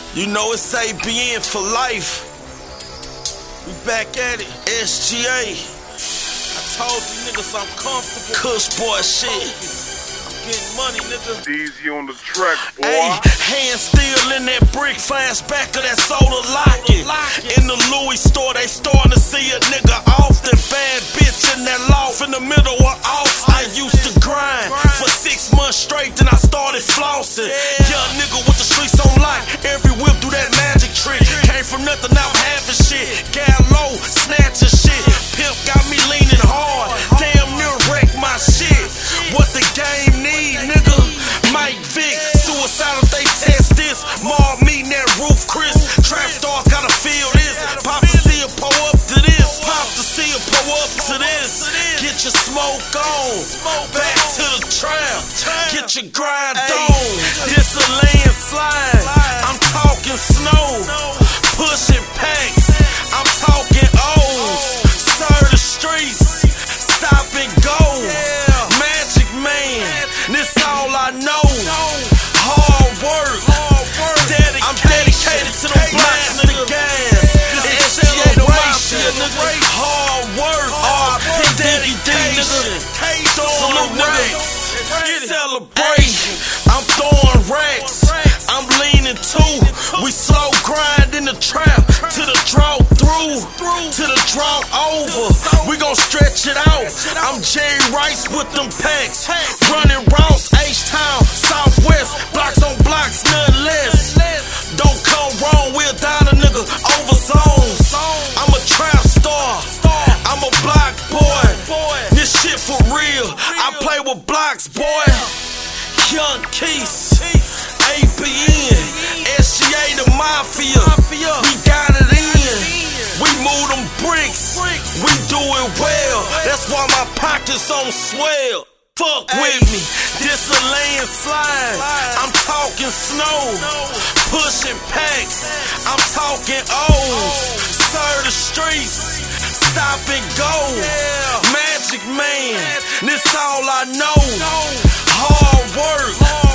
You know it's ABN for life. We back at it, SGA. I told you niggas I'm comfortable. Kush boy shit. I'm getting money, nigga. Easy on the track, boy. Ay, hand still in that brick, flashback of that soda locking. In the Louis store, they starting to see a nigga off. That bad bitch in that loft in the middle of off. I used to grind for 6 months straight, then I started flossing. Young nigga with the streets on lock. Every whip do that magic trick. Came from nothing, now having shit. Gal low, snatching shit. Pimp got me leaning hard. Damn near wrecked my shit. What the game need, nigga? Mike Vick, suicidal, they test this. Mob meeting that roof, Chris. Trap stars gotta feel this. Pop to see her pull up to this. Pop to see her pull up to this. Get your smoke on. Back to the trap. Get your grind on. This a landslide. I'm talking snow. Pushing packs. I'm talking O's. Sir the streets. Stop and go. Magic man. This all I know. Hard work. I'm dedicated to the blast of the gas. It's acceleration. Hard work. Dedication. Salute, nigga. Celebration. I'm throwing racks. I'm leaning too. We slow grind in the trap. To the draw through. To the draw over. We gon' stretch it out. I'm Jerry Rice with them packs. Running Ross, H-Town, Southwest. Blocks on blocks, none less. Don't come wrong, we'll down a nigga over zones. I'm a trap star. I'm a block boy. This shit for real. I play with blocks, boy. Young Keys, ABN, SGA the Mafia. We got it in. We move them bricks. We do it well. That's why my pockets on swell. Fuck with me, this a landslide. I'm talking snow, pushing packs. I'm talking O's. Sir the streets, stop and go. Magic man, this all I know. Hard work.